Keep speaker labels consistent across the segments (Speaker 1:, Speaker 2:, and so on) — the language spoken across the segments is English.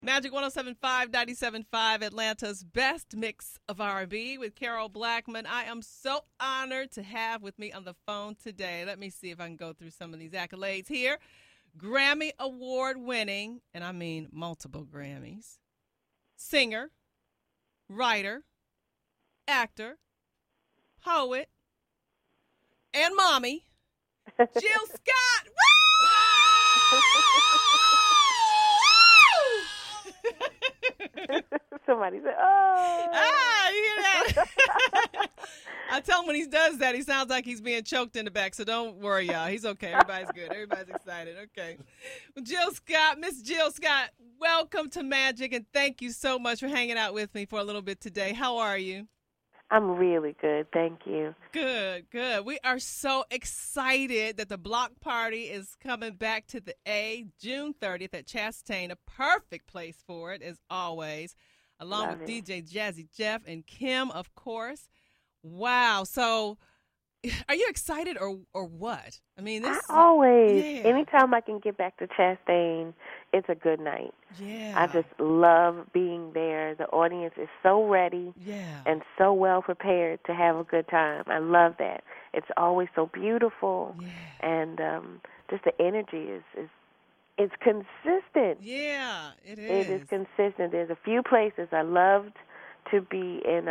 Speaker 1: Magic 107.5, 97.5, Atlanta's best mix of R&B with Carol Blackmon. I am so honored to have with me on the phone today. Let me see if I can go through some of these accolades here. Grammy Award winning, and I mean multiple Grammys, singer, writer, actor, poet, and mommy, Jill Scott. Woo!
Speaker 2: Somebody said, "Oh,
Speaker 1: you hear that?" I tell him when he does that, he sounds like he's being choked in the back. So don't worry, y'all. He's okay. Everybody's good. Everybody's excited. Okay. Well, Jill Scott, Miss Jill Scott, welcome to Magic, and thank you so much for hanging out with me for a little bit today. How are you?
Speaker 2: I'm really good, thank you."
Speaker 1: Good, good. We are so excited that the block party is coming back to the A June 30th at Chastain, a perfect place for it, as always, along
Speaker 2: Love
Speaker 1: with
Speaker 2: it.
Speaker 1: DJ Jazzy Jeff and Kim, of course. Wow. So are you excited or what? I mean, this.
Speaker 2: I always,
Speaker 1: Yeah.
Speaker 2: anytime I can get back to Chastain, it's a good night.
Speaker 1: Yeah.
Speaker 2: I just love being there. The audience is so ready
Speaker 1: Yeah.
Speaker 2: and so well prepared to have a good time. I love that. It's always so beautiful,
Speaker 1: Yeah.
Speaker 2: and just the energy is it's consistent.
Speaker 1: Yeah, it
Speaker 2: It is
Speaker 1: is.
Speaker 2: consistent. There's a few places I loved to be in.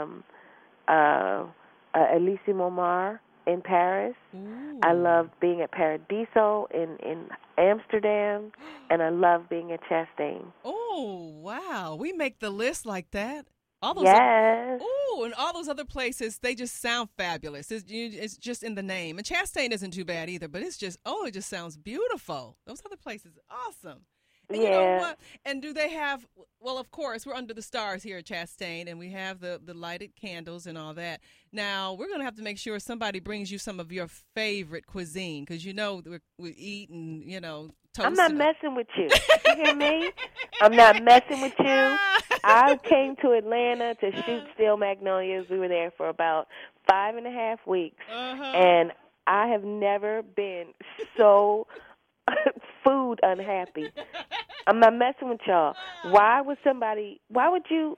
Speaker 2: Elysée Montmartre in Paris.
Speaker 1: Ooh.
Speaker 2: I love being at Paradiso in Amsterdam, and I love being at Chastain.
Speaker 1: Oh, wow. We make the list like that. All those
Speaker 2: Yes.
Speaker 1: Ooh, and all those other places, they just sound fabulous. It's just in the name. And Chastain isn't too bad either, but it just sounds beautiful. Those other places, awesome. And you know
Speaker 2: Yeah.
Speaker 1: what? And do they have, well, of course, we're under the stars here at Chastain, and we have the lighted candles and all that. Now, we're going to have to make sure somebody brings you some of your favorite cuisine, because you know we eat and, toast.
Speaker 2: I'm not messing with you. You hear me? I'm not messing with you. I came to Atlanta to shoot Steel Magnolias. We were there for about 5.5 weeks, and I have never been so food unhappy. I'm not messing with y'all. Why would you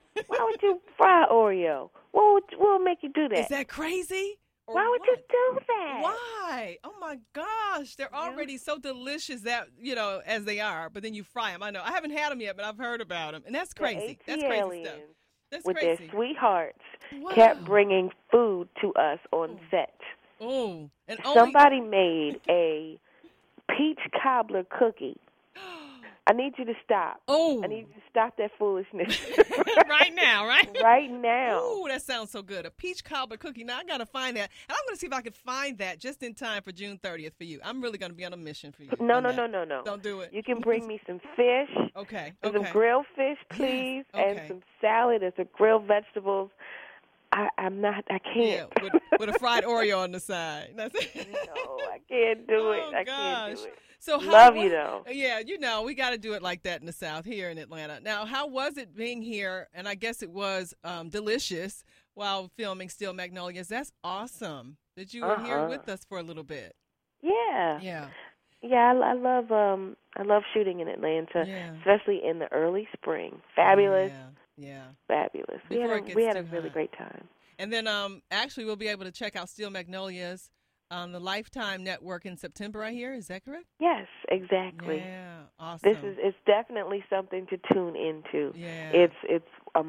Speaker 2: fry Oreo? What would make you do that?
Speaker 1: Is that crazy? Or
Speaker 2: Why would you do that?
Speaker 1: Why? Oh, my gosh. They're already so delicious that, as they are, but then you fry them. I know. I haven't had them yet, but I've heard about them. And that's crazy.
Speaker 2: The
Speaker 1: That's
Speaker 2: AT
Speaker 1: crazy
Speaker 2: aliens
Speaker 1: stuff. That's
Speaker 2: with
Speaker 1: crazy.
Speaker 2: their sweethearts
Speaker 1: Wow.
Speaker 2: kept bringing food to us on set.
Speaker 1: Oh. And
Speaker 2: Somebody made a peach cobbler cookie. I need you to stop.
Speaker 1: Oh.
Speaker 2: I need you to stop that foolishness.
Speaker 1: Right now, right?
Speaker 2: Right now.
Speaker 1: Ooh, that sounds so good. A peach cobbler cookie. Now, I got to find that. And I'm going to see if I can find that just in time for June 30th for you. I'm really going to be on a mission for you.
Speaker 2: No.
Speaker 1: Don't do it.
Speaker 2: You can bring me some fish.
Speaker 1: Okay.
Speaker 2: Some grilled fish, please,
Speaker 1: Yes. Okay.
Speaker 2: and some salad and some grilled vegetables. I can't.
Speaker 1: Yeah, with a fried Oreo on the side. That's it.
Speaker 2: No, I can't do it.
Speaker 1: Oh,
Speaker 2: I
Speaker 1: gosh.
Speaker 2: can't do it.
Speaker 1: So
Speaker 2: Love you, though.
Speaker 1: Yeah, we got to do it like that in the South here in Atlanta. Now, how was it being here? And I guess it was delicious while filming Steel Magnolias. That's awesome that you were here with us for a little bit.
Speaker 2: Yeah.
Speaker 1: Yeah.
Speaker 2: Yeah, I love shooting in Atlanta, especially in the early spring. Fabulous.
Speaker 1: Yeah.
Speaker 2: Fabulous.
Speaker 1: Before
Speaker 2: We had a
Speaker 1: too
Speaker 2: really
Speaker 1: hot.
Speaker 2: great time.
Speaker 1: And then actually we'll be able to check out Steel Magnolias on the Lifetime Network in September, I hear. Is that correct?
Speaker 2: Yes, exactly.
Speaker 1: Yeah, awesome.
Speaker 2: It's definitely something to tune into.
Speaker 1: Yeah.
Speaker 2: It's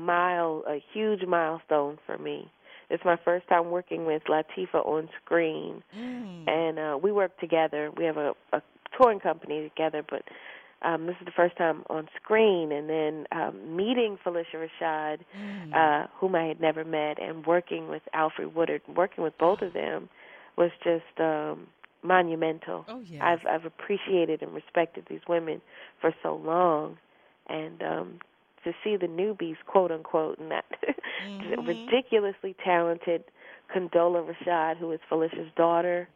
Speaker 2: a huge milestone for me. It's my first time working with Latifah on screen, and we work together. We have a touring company together, but this is the first time on screen, and then meeting Phylicia Rashad, whom I had never met, and working with Alfre Woodard, working with both of them was just monumental.
Speaker 1: Oh, yeah.
Speaker 2: I've appreciated and respected these women for so long, and to see the newbies, quote unquote, and that ridiculously talented Condola Rashad, who is Phylicia's daughter,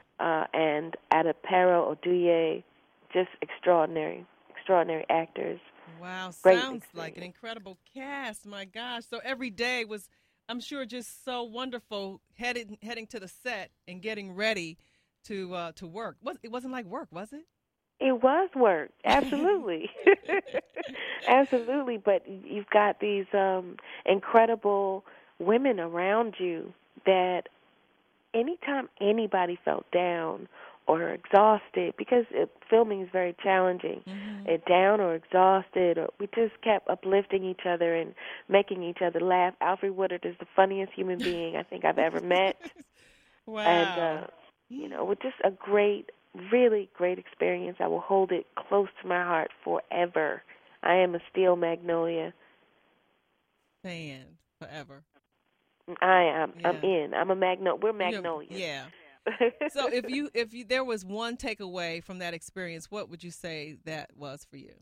Speaker 2: and Adepero Oduye, just extraordinary actors.
Speaker 1: Wow,
Speaker 2: Great
Speaker 1: sounds
Speaker 2: experience.
Speaker 1: like an incredible cast. My gosh. So every day was, I'm sure, just so wonderful heading to the set and getting ready to work. It wasn't like work, was it?
Speaker 2: It was work, absolutely, absolutely. But you've got these incredible women around you that anytime anybody felt down or exhausted, because filming is very challenging, down or exhausted, or we just kept uplifting each other and making each other laugh. Alfre Woodard is the funniest human being I think I've ever met.
Speaker 1: Wow.
Speaker 2: And, with just a great, really great experience. I will hold it close to my heart forever. I am a Steel Magnolia
Speaker 1: fan forever.
Speaker 2: I'm in. I'm a We're Magnolias.
Speaker 1: Yeah. So if you there was one takeaway from that experience, what would you say that was for you?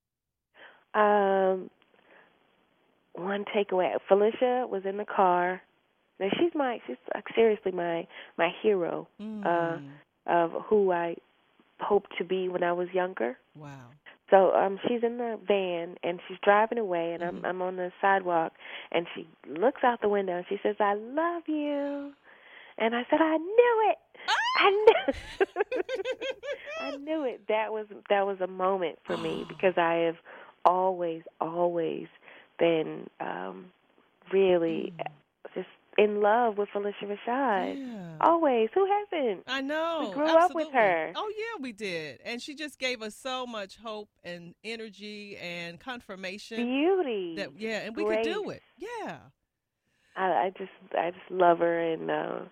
Speaker 2: One takeaway. Felicia was in the car. Now she's like seriously my hero of who I hoped to be when I was younger.
Speaker 1: Wow.
Speaker 2: So she's in the van and she's driving away, and I'm on the sidewalk, and she looks out the window and she says, "I love you," and I said, "I knew it. I knew, I knew it." That was a moment for me because I have always been really just in love with Felicia Rashad.
Speaker 1: Yeah.
Speaker 2: Always. Who hasn't?
Speaker 1: I know.
Speaker 2: We grew
Speaker 1: Absolutely.
Speaker 2: up with her.
Speaker 1: Oh, yeah, we did. And she just gave us so much hope and energy and confirmation.
Speaker 2: Beauty.
Speaker 1: And we could do it. Yeah.
Speaker 2: I just love her, and that.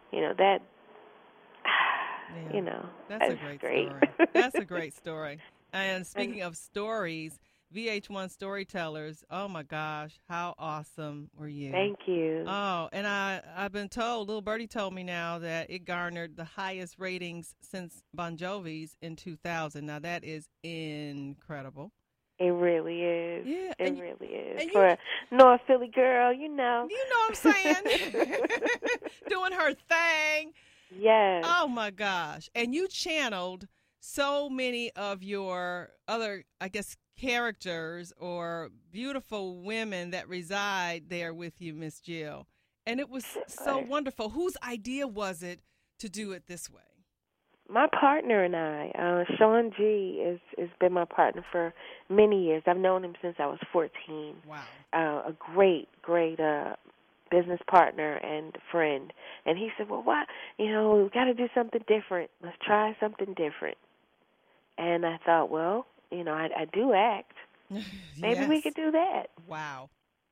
Speaker 1: Yeah.
Speaker 2: That's
Speaker 1: a great
Speaker 2: great.
Speaker 1: story. That's a great story. And speaking of stories, VH1 Storytellers, oh my gosh, how awesome were you?
Speaker 2: Thank you.
Speaker 1: Oh, and I've been told, little birdie told me now that it garnered the highest ratings since Bon Jovi's in 2000. Now that is incredible.
Speaker 2: It really is.
Speaker 1: Yeah,
Speaker 2: it really is. For a North Philly girl,
Speaker 1: You know what I'm saying? Doing her thing.
Speaker 2: Yes.
Speaker 1: Oh my gosh. And you channeled so many of your other, I guess, characters or beautiful women that reside there with you, Miss Jill. And it was so wonderful. Whose idea was it to do it this way?
Speaker 2: My partner and I, Sean G, has been my partner for many years. I've known him since I was 14.
Speaker 1: Wow.
Speaker 2: A great business partner and friend. And he said, "Well, what? We've got to do something different. Let's try something different." And I thought, well, I do act. Maybe we could do that.
Speaker 1: Wow.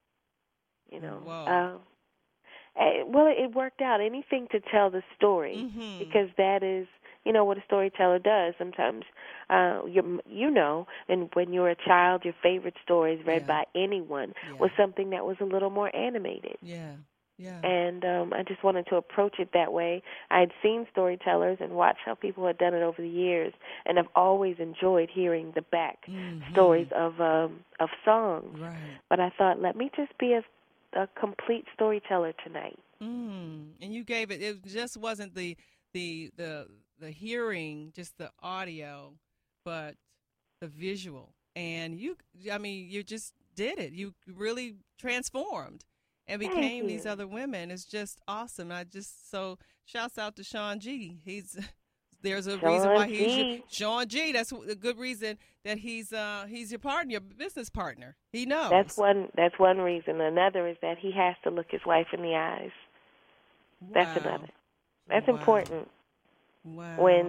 Speaker 2: Whoa. Well, it worked out. Anything to tell the story, because that is, what a storyteller does. Sometimes, and when you're a child, your favorite stories read by anyone was something that was a little more animated.
Speaker 1: Yeah. Yeah.
Speaker 2: And I just wanted to approach it that way. I had seen storytellers and watched how people had done it over the years, and I've always enjoyed hearing the back stories of songs.
Speaker 1: Right.
Speaker 2: But I thought, let me just be a complete storyteller tonight.
Speaker 1: And you gave it. It just wasn't the hearing, just the audio, but the visual. And you just did it. You really transformed and became these other women. It's just awesome. Shouts out to Sean G. There's a reason why he's Sean G. That's a good reason that he's your partner, your business partner. He knows.
Speaker 2: That's one reason. Another is that he has to look his wife in the eyes.
Speaker 1: Wow.
Speaker 2: That's another. That's important.
Speaker 1: Wow.
Speaker 2: When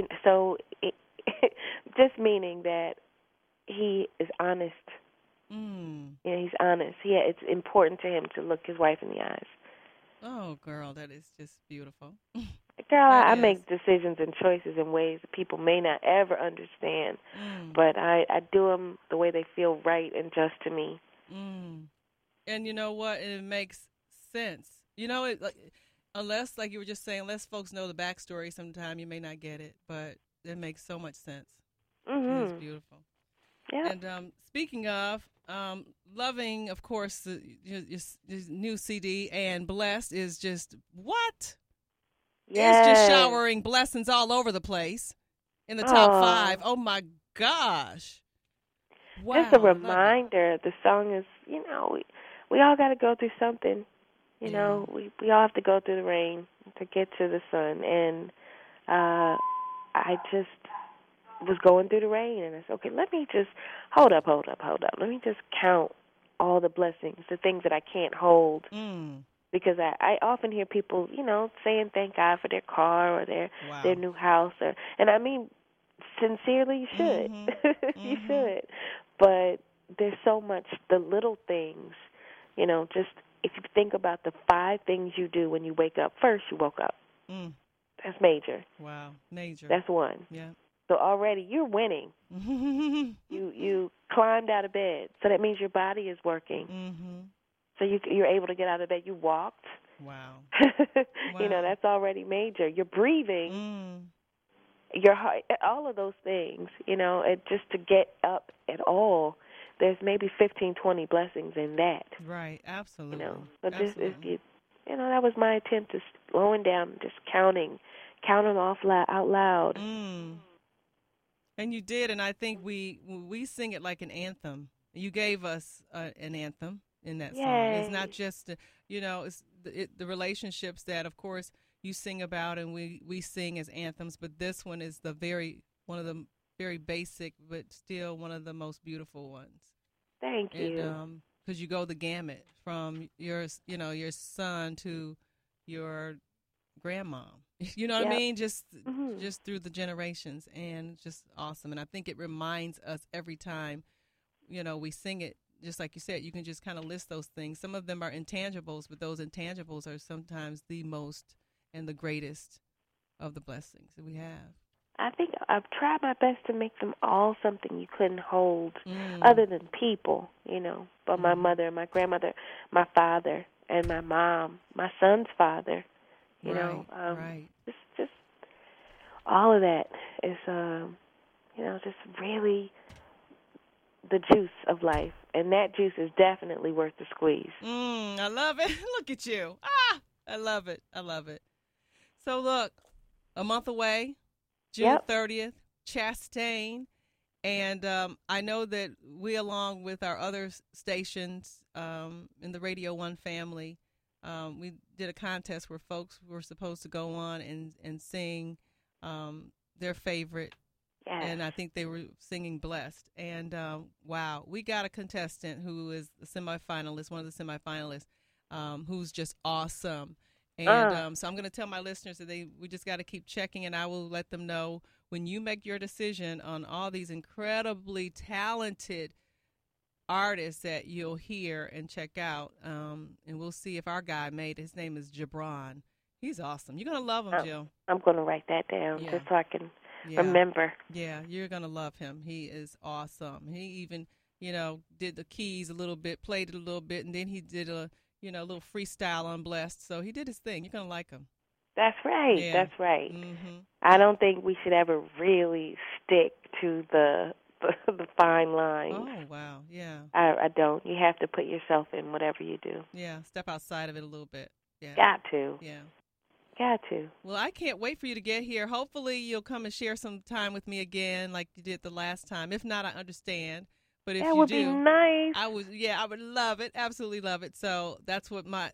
Speaker 2: just meaning that he is honest. He's honest. Yeah, it's important to him to look his wife in the eyes.
Speaker 1: Oh, girl, that is just beautiful.
Speaker 2: Girl, I make decisions and choices in ways that people may not ever understand, but I do them the way they feel right and just to me.
Speaker 1: And you know what? It makes sense. Unless, like you were just saying, unless folks know the backstory, sometimes you may not get it, but it makes so much sense. It's beautiful.
Speaker 2: Yeah.
Speaker 1: And speaking of loving, of course, your new CD, and Blessed is just what?
Speaker 2: Yes.
Speaker 1: It's just showering blessings all over the place in the top 5. Oh, my gosh. Wow.
Speaker 2: Just a reminder, the song is, we all got to go through something. We all have to go through the rain to get to the sun. And was going through the rain, and I said, okay, let me just hold up. Let me just count all the blessings, the things that I can't hold. Because I often hear people, saying thank God for their car or their new house, and I mean, sincerely, you should. You should. But there's so much, the little things, just if you think about the 5 things you do when you wake up. First, you woke up. That's major.
Speaker 1: Wow, major.
Speaker 2: That's one.
Speaker 1: Yeah.
Speaker 2: So already you're winning. You climbed out of bed, so that means your body is working. So you're able to get out of bed. You walked.
Speaker 1: Wow.
Speaker 2: That's already major. You're breathing. Your heart, all of those things, just to get up at all, there's maybe 15, 20 blessings in that.
Speaker 1: Right, absolutely.
Speaker 2: So this is, that was my attempt to slowing down, just counting off out loud.
Speaker 1: And you did, and I think we sing it like an anthem. You gave us an anthem in that song. It's not just, it's the relationships that, of course, you sing about and we sing as anthems, but this one is one of the very basic, but still one of the most beautiful ones.
Speaker 2: Thank you.
Speaker 1: Because you go the gamut from your son to your grandma. You know what I mean? Just through the generations, and just awesome. And I think it reminds us every time, we sing it. Just like you said, you can just kind of list those things. Some of them are intangibles, but those intangibles are sometimes the most and the greatest of the blessings that we have.
Speaker 2: I think I've tried my best to make them all something you couldn't hold other than people, But my mother, my grandmother, my father, and my mom, my son's father,
Speaker 1: right.
Speaker 2: Just all of that is, just really the juice of life. And that juice is definitely worth the squeeze.
Speaker 1: I love it. Look at you. I love it. So look, a month away, June 30th, Chastain. And I know that we, along with our other stations in the Radio 1 family, we did a contest where folks were supposed to go on and sing their favorite. Yes. And I think they were singing Blessed. And, wow, we got a contestant who is a semifinalist, one of the semifinalists, who's just awesome. And so I'm going to tell my listeners that we just got to keep checking, and I will let them know when you make your decision on all these incredibly talented artists that you'll hear and check out. And we'll see if our guy made it. His name is Gibran. He's awesome. You're going to love him, Jill.
Speaker 2: I'm going to write that down just so I can remember.
Speaker 1: Yeah, you're going to love him. He is awesome. He even, did the keys a little bit, played it a little bit, and then he did a little freestyle on Blessed. So he did his thing. You're going to like him.
Speaker 2: That's right. Yeah. That's right. I don't think we should ever really stick to the fine lines.
Speaker 1: Oh, wow. Yeah.
Speaker 2: I don't. You have to put yourself in whatever you do.
Speaker 1: Yeah. Step outside of it a little bit. Yeah.
Speaker 2: Got to.
Speaker 1: Yeah.
Speaker 2: Got to.
Speaker 1: Well, I can't wait for you to get here. Hopefully you'll come and share some time with me again like you did the last time. If not, I understand. But if
Speaker 2: that
Speaker 1: you
Speaker 2: would
Speaker 1: do,
Speaker 2: be nice.
Speaker 1: I would love it. Absolutely love it. So that's what my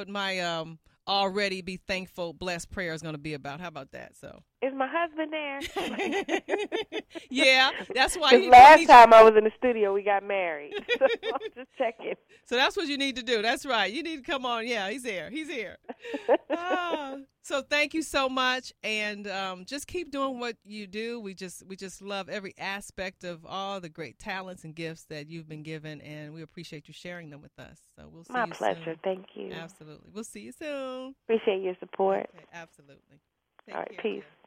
Speaker 1: already be thankful, blessed prayer is going to be about. How about that? So
Speaker 2: is my husband there?
Speaker 1: Yeah, that's why.
Speaker 2: Last time I was in the studio, we got married. So I'm just checking.
Speaker 1: So that's what you need to do. That's right. You need to come on. Yeah, he's here. So thank you so much, and just keep doing what you do. We just love every aspect of all the great talents and gifts that you've been given, and we appreciate you sharing them with us. So we'll see you soon.
Speaker 2: My pleasure. Thank you.
Speaker 1: Absolutely. We'll see you soon.
Speaker 2: Appreciate your support.
Speaker 1: Okay, absolutely.
Speaker 2: All right. Peace.